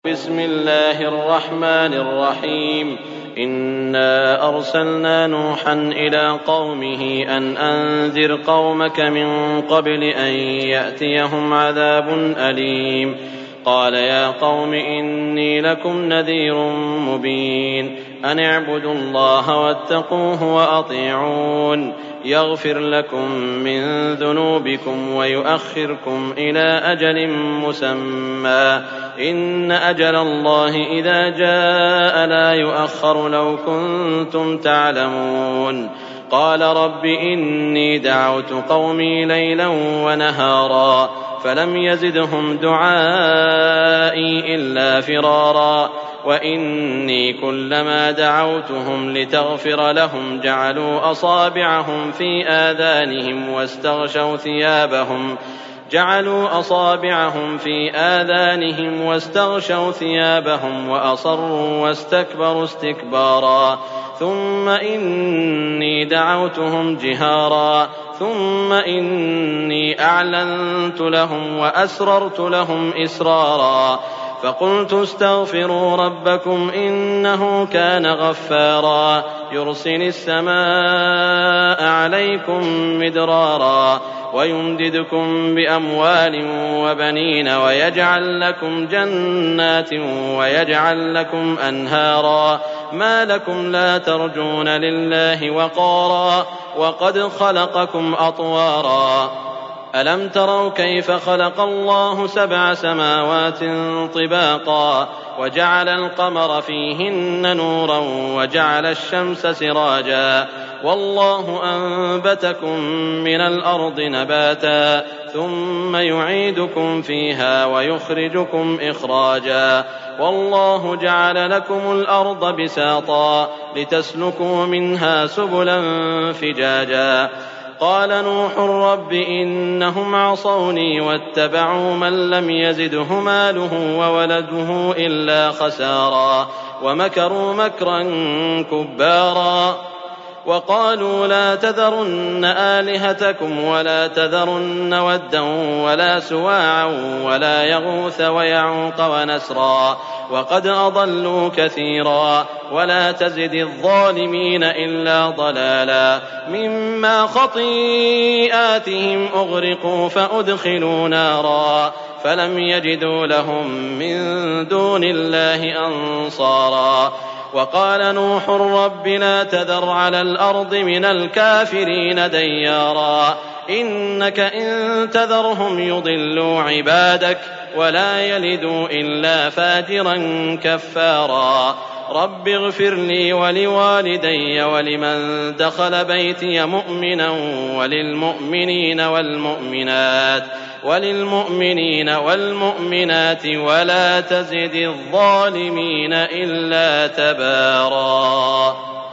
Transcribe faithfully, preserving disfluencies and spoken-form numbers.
بسم الله الرحمن الرحيم إنا أرسلنا نوحا إلى قومه أن أنذر قومك من قبل أن يأتيهم عذاب أليم قال يا قوم إني لكم نذير مبين أن اعبدوا الله واتقوه وأطيعون يغفر لكم من ذنوبكم ويؤخركم إلى أجل مسمى إن أجل الله إذا جاء لا يؤخر لو كنتم تعلمون قال رب إني دعوت قومي ليلا ونهارا فلم يزدهم دعائي إلا فرارا وإني كلما دعوتهم لتغفر لهم جعلوا أصابعهم في آذانهم واستغشوا ثيابهم جعلوا أصابعهم في آذانهم واستغشوا ثيابهم وأصروا واستكبروا استكبارا ثم إني دعوتهم جهارا ثم إني أعلنت لهم وأسررت لهم إسرارا فقلت استغفروا ربكم إنه كان غفارا يرسل السماء عليكم مدرارا ويمددكم بأموال وبنين ويجعل لكم جنات ويجعل لكم أنهارا ما لكم لا ترجون لله وقارا وقد خلقكم أطوارا ألم تروا كيف خلق الله سبع سماوات طباقا وجعل القمر فيهن نورا وجعل الشمس سراجا والله أنبتكم من الأرض نباتا ثم يعيدكم فيها ويخرجكم إخراجا والله جعل لكم الأرض بساطا لتسلكوا منها سبلا فجاجا قال نوح رب إنهم عصوني واتبعوا من لم يزده ماله وولده إلا خسارا ومكروا مكرا كبارا وقالوا لا تذرن آلهتكم ولا تذرن ودا ولا سواعا ولا يغوث ويعوق ونسرا وقد أضلوا كثيرا ولا تزد الظالمين إلا ضلالا مما خطيئاتهم أغرقوا فأدخلوا نارا فلم يجدوا لهم من دون الله أنصارا وقال نوح رب لا تذر على الأرض من الكافرين ديارا إنك إن تذرهم يضلوا عبادك ولا يلدوا إلا فاجرا كفارا رب اغفر لي ولوالدي ولمن دخل بيتي مؤمنا وللمؤمنين والمؤمنات وللمؤمنين والمؤمنات ولا تزد الظالمين إلا تبارا.